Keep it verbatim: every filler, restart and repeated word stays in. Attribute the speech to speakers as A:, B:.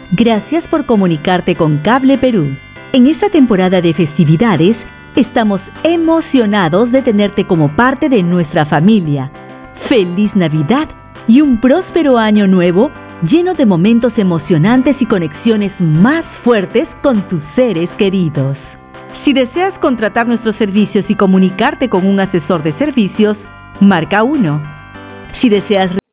A: Gracias por comunicarte con Cable Perú. En esta temporada de festividades, estamos emocionados de tenerte como parte de nuestra familia. ¡Feliz Navidad y un próspero año nuevo lleno de momentos emocionantes y conexiones más fuertes con tus seres queridos! Si deseas contratar nuestros servicios y comunicarte con un asesor de servicios, marca uno. Si deseas